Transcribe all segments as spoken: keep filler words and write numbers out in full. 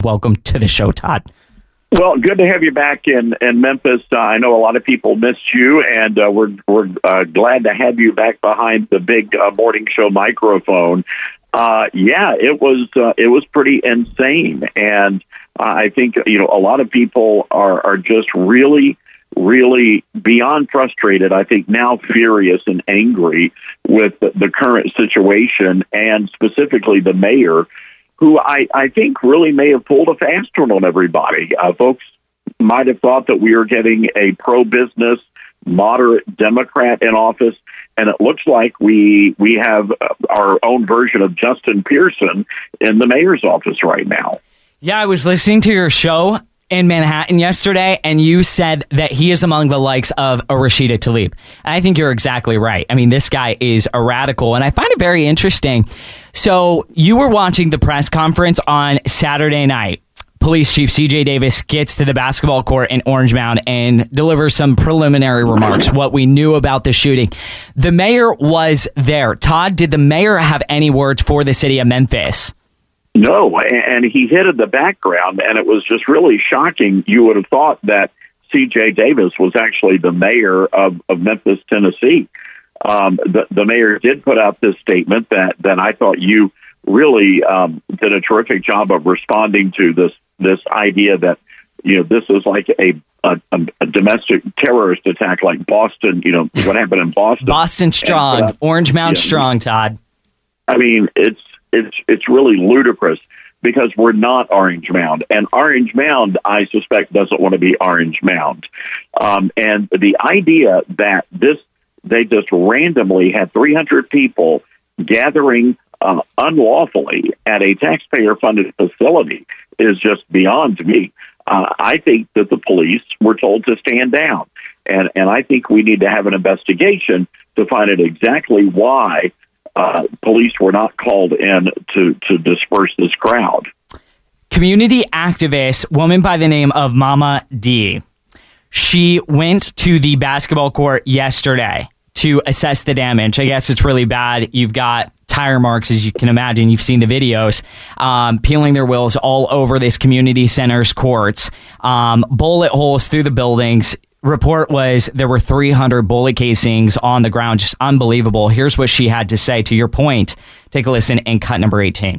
welcome to the show, Todd. Well, good to have you back in, in Memphis. Uh, I know a lot of people missed you, and uh, we're we're uh, glad to have you back behind the big uh, morning show microphone. Uh, yeah, it was uh, it was pretty insane, and uh, I think you know a lot of people are are just really, really beyond frustrated. I think now furious and angry with the, the current situation, and specifically the mayor, who I, I think really may have pulled a fast one on everybody. Uh, folks might have thought that we were getting a pro-business, moderate Democrat in office, and it looks like we we have our own version of Justin Pearson in the mayor's office right now. Yeah, I was listening to your show in Manhattan yesterday, and you said that he is among the likes of a Rashida Tlaib. And I think you're exactly right. I mean, this guy is a radical, and I find it very interesting. So you were watching the press conference on Saturday night. Police Chief C J Davis gets to the basketball court in Orange Mound and delivers some preliminary remarks, what we knew about the shooting. The mayor was there. Todd, did the mayor have any words for the city of Memphis? No, and he hid in the background, and it was just really shocking. You would have thought that C J Davis was actually the mayor of, of Memphis, Tennessee. Um, the, the mayor did put out this statement that, that I thought you really um, did a terrific job of responding to this this idea that, you know, this is like a, a, a domestic terrorist attack like Boston, you know, what happened in Boston. Boston strong, and, uh, Orange Mound yeah, strong, Todd. I mean, it's It's it's really ludicrous because we're not Orange Mound. And Orange Mound, I suspect, doesn't want to be Orange Mound. Um, and the idea that this they just randomly had three hundred people gathering uh, unlawfully at a taxpayer-funded facility is just beyond me. Uh, I think that the police were told to stand down. And, and I think we need to have an investigation to find out exactly why Uh, police were not called in to, to disperse this crowd. Community activist, woman by the name of Mama D. She went to the basketball court yesterday to assess the damage. I guess it's really bad. You've got tire marks, as you can imagine. You've seen the videos, um, peeling their wheels all over this community center's courts, um, bullet holes through the buildings. Report was there were three hundred bullet casings on the ground. Just unbelievable. Here's what she had to say. To your point, take a listen in cut number eighteen.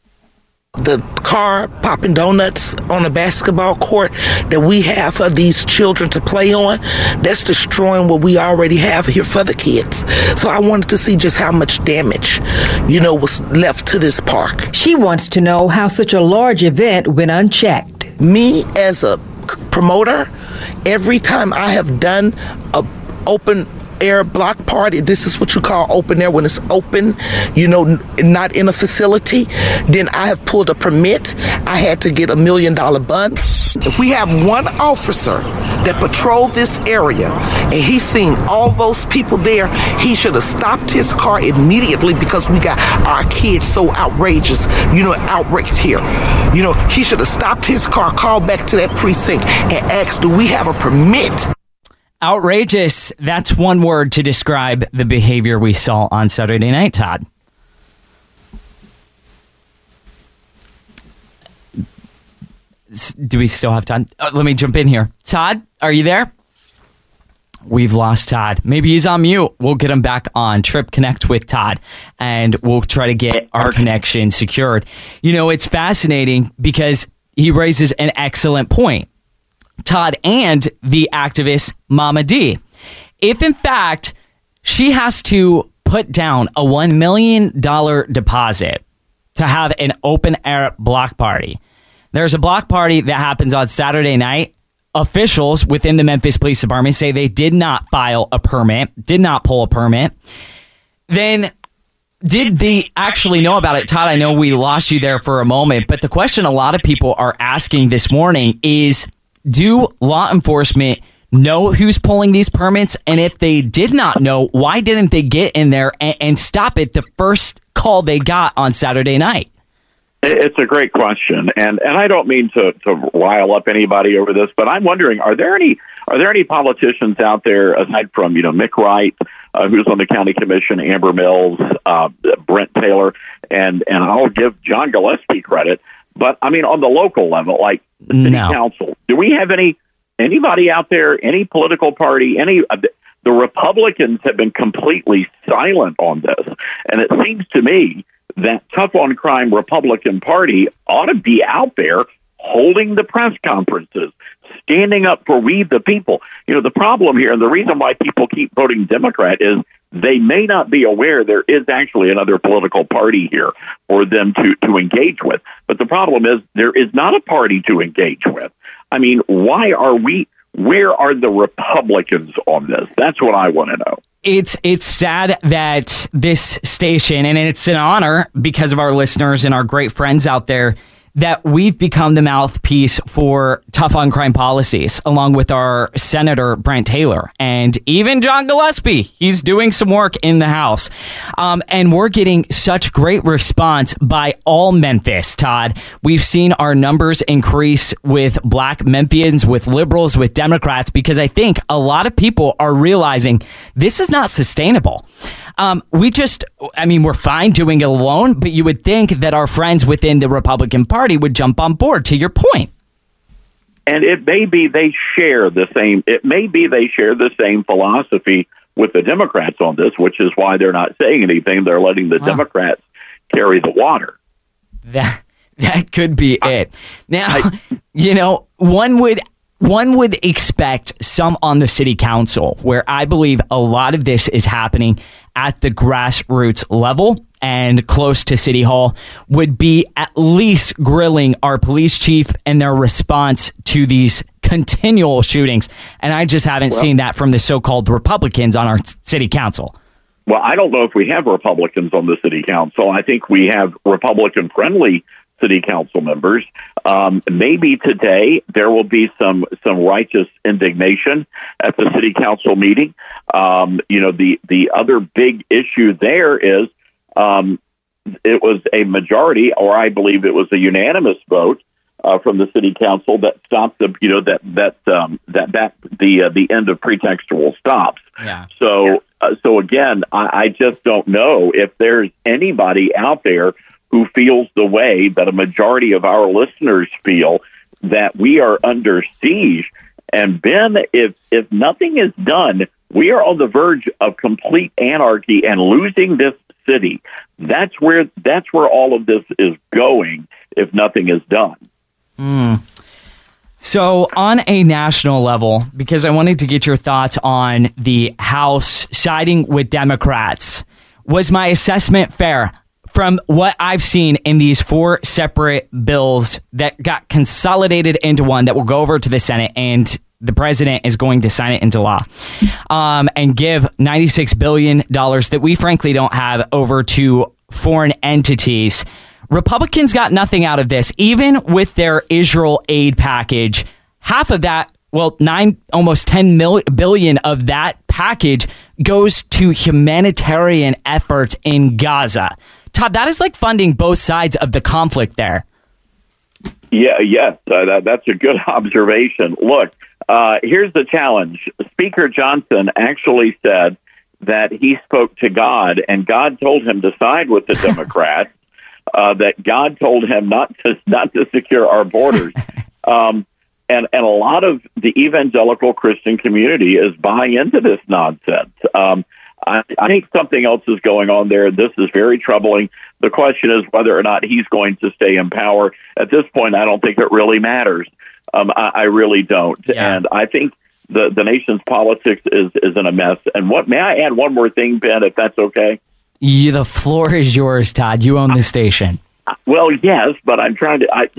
The car popping donuts on a basketball court that we have for these children to play on, that's destroying what we already have here for the kids. So I wanted to see just how much damage, you know, was left to this park. She wants to know how such a large event went unchecked. Me as a promoter, every time I have done a open air block party, this is what you call open air, when it's open, you know, not in a facility, then I have pulled a permit. I had to get a million dollar bond. If we have one officer that patrolled this area and he's seen all those people there, he should have stopped his car immediately because we got our kids so outrageous, you know, outraged here. You know, he should have stopped his car, called back to that precinct and asked, do we have a permit? Outrageous. That's one word to describe the behavior we saw on Saturday night, Todd. Do we still have time? Uh, let me jump in here. Todd, are you there? We've lost Todd. Maybe he's on mute. We'll get him back on. Trip Connect with Todd, and we'll try to get our connection secured. You know, it's fascinating because he raises an excellent point. Todd and the activist Mama D. If in fact she has to put down a one million dollars deposit to have an open air block party, there's a block party that happens on Saturday night. Officials within the Memphis Police Department say they did not file a permit, did not pull a permit. Then did they actually know about it? Todd, I know we lost you there for a moment, but the question a lot of people are asking this morning is, do law enforcement know who's pulling these permits? And if they did not know, why didn't they get in there and, and stop it the first call they got on Saturday night? It's a great question, and and I don't mean to, to rile up anybody over this, but I'm wondering, are there any are there any politicians out there aside from, you know, Mick Wright, uh, who's on the county commission, Amber Mills, uh, Brent Taylor, and and I'll give John Gillespie credit But I mean, on the local level, like the city No. council, do we have any anybody out there, any political party, any? Uh, the Republicans have been completely silent on this, and it seems to me that tough on crime Republican Party ought to be out there holding the press conferences, standing up for we the people. You know, the problem here, and the reason why people keep voting Democrat is they may not be aware there is actually another political party here for them to, to engage with. But the problem is there is not a party to engage with. I mean, why are we, where are the Republicans on this? That's what I want to know. It's it's sad that this station, and it's an honor because of our listeners and our great friends out there, that we've become the mouthpiece for tough on crime policies, along with our Senator Brent Taylor and even John Gillespie. He's doing some work in the House. Um, and we're getting such great response by all Memphis, Todd. We've seen our numbers increase with black Memphians, with liberals, with Democrats, because I think a lot of people are realizing this is not sustainable. Um, we just, I mean, we're fine doing it alone, but you would think that our friends within the Republican Party would jump on board, to your point. And it may be they share the same, it may be they share the same philosophy with the Democrats on this, which is why they're not saying anything. They're letting the Wow. Democrats carry the water. That that could be it. Now, I, you know, one would one would expect some on the city council, where I believe a lot of this is happening at the grassroots level and close to City Hall, would be at least grilling our police chief and their response to these continual shootings. And I just haven't well, seen that from the so-called Republicans on our city council. Well, I don't know if we have Republicans on the city council. I think we have Republican-friendly city council members. Um, maybe today there will be some some righteous indignation at the city council meeting. Um, you know, the the other big issue there is um, it was a majority, or I believe it was a unanimous vote uh, from the city council that stopped the you know that that um, that that the uh, the end of pretextual stops. Yeah. So uh, so again, I, I just don't know if there's anybody out there who feels the way that a majority of our listeners feel, that we are under siege. And Ben, if if nothing is done, we are on the verge of complete anarchy and losing this city. That's where that's where all of this is going if nothing is done. Mm. So on a national level, because I wanted to get your thoughts on the House siding with Democrats, was my assessment fair? From what I've seen in these four separate bills that got consolidated into one that will go over to the Senate, and the president is going to sign it into law, um, and give ninety-six billion dollars that we frankly don't have over to foreign entities. Republicans got nothing out of this, even with their Israel aid package. Half of that, well, nine, almost ten million billion of that package goes to humanitarian efforts in Gaza. Todd, that is like funding both sides of the conflict there. Yeah, yes, uh, that, that's a good observation. Look, uh, here's the challenge. Speaker Johnson actually said that he spoke to God, and God told him to side with the Democrats. uh, that God told him not to not to secure our borders. Um, and and a lot of the evangelical Christian community is buying into this nonsense. Um, I, I think something else is going on there. This is very troubling. The question is whether or not he's going to stay in power. At this point, I don't think it really matters. Um, I, I really don't. Yeah. And I think the, the nation's politics is, is in a mess. And what may I add one more thing, Ben, if that's okay? You, the floor is yours, Todd. You own the station. Well, yes, but I'm trying to... I,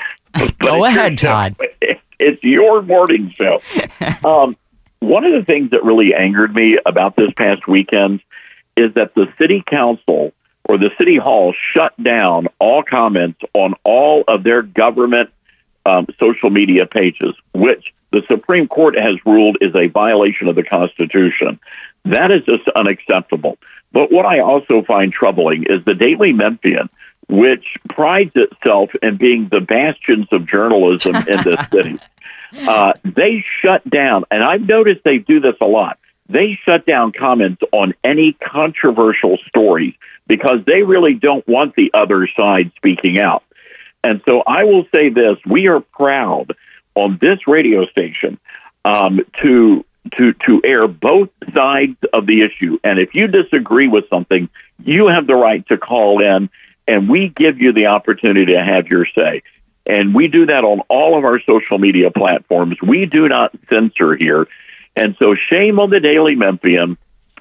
Go ahead, Todd. It's your morning show. um, one of the things that really angered me about this past weekend is that the city council or the city hall shut down all comments on all of their government um, social media pages, which the Supreme Court has ruled is a violation of the Constitution. That is just unacceptable. But what I also find troubling is the Daily Memphian, which prides itself in being the bastions of journalism in this city. Uh, they shut down, and I've noticed they do this a lot. They shut down comments on any controversial stories because they really don't want the other side speaking out. And so I will say this, we are proud on this radio station um, to to to air both sides of the issue. And if you disagree with something, you have the right to call in, and we give you the opportunity to have your say. And we do that on all of our social media platforms. We do not censor here. And so shame on the Daily Memphian.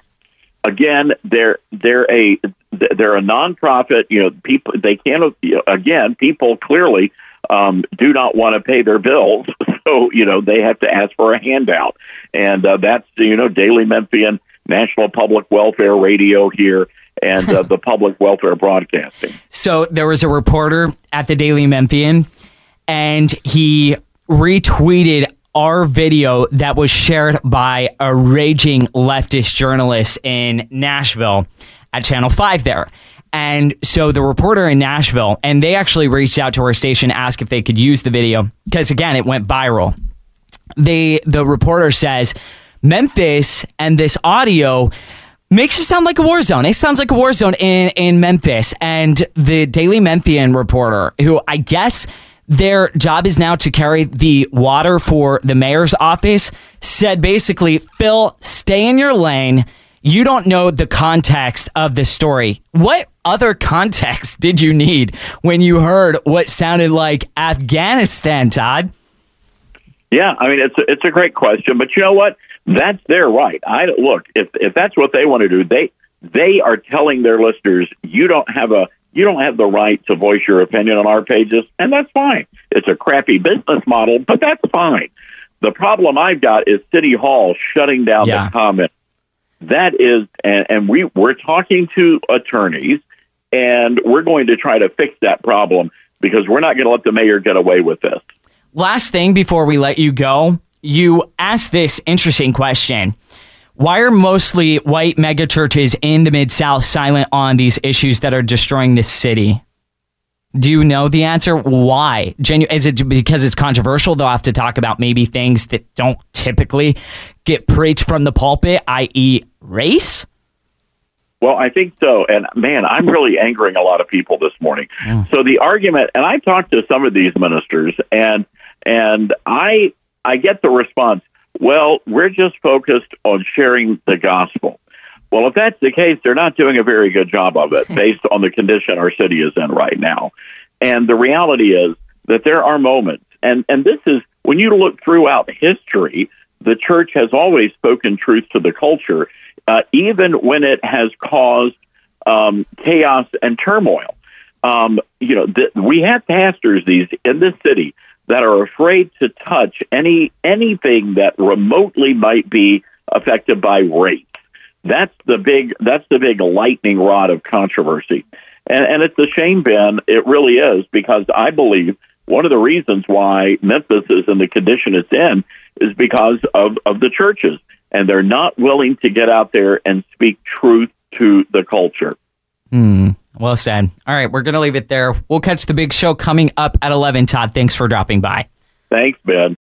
Again, they're they're a they're a nonprofit. You know, people they can't. Again, people clearly um, do not want to pay their bills, so you know they have to ask for a handout, and uh, that's you know Daily Memphian, National Public Welfare Radio here, and uh, the Public Welfare Broadcasting. So there was a reporter at the Daily Memphian, and he retweeted our video that was shared by a raging leftist journalist in Nashville at Channel five there. And so the reporter in Nashville, and they actually reached out to our station, asked if they could use the video, because again, it went viral. They, the reporter says, Memphis and this audio makes it sound like a war zone. It sounds like a war zone in, in Memphis. And the Daily Memphian reporter, who I guess their job is now to carry the water for the mayor's office, said basically, Phil, stay in your lane. You don't know the context of the story. What other context did you need when you heard what sounded like Afghanistan, Todd? Yeah, I mean, it's a, it's a great question, but you know what? That's their right. I look, if if that's what they want to do, they they are telling their listeners, you don't have a You don't have the right to voice your opinion on our pages, and that's fine. It's a crappy business model, but that's fine. The problem I've got is City Hall shutting down yeah. the comment. That is, and, and we, we're talking to attorneys, and we're going to try to fix that problem because we're not going to let the mayor get away with this. Last thing before we let you go, you asked this interesting question. Why are mostly white megachurches in the Mid-South silent on these issues that are destroying this city? Do you know the answer? Why? Genu- is it because it's controversial? They'll have to talk about maybe things that don't typically get preached from the pulpit, that is race? Well, I think so. And man, I'm really angering a lot of people this morning. Mm. So the argument, and I've talked to some of these ministers, and and I I get the response, well, we're just focused on sharing the gospel. Well, if that's the case, they're not doing a very good job of it based on the condition our city is in right now. And the reality is that there are moments, and, and this is, when you look throughout history, the church has always spoken truth to the culture, uh, even when it has caused um, chaos and turmoil. Um, you know, th- we have pastors these in this city that are afraid to touch any anything that remotely might be affected by race. That's the big that's the big lightning rod of controversy. And, and it's a shame, Ben. It really is, because I believe one of the reasons why Memphis is in the condition it's in is because of, of the churches. And they're not willing to get out there and speak truth to the culture. Hmm. Well said. All right, we're going to leave it there. We'll catch the big show coming up at eleven. Todd, thanks for dropping by. Thanks, Ben.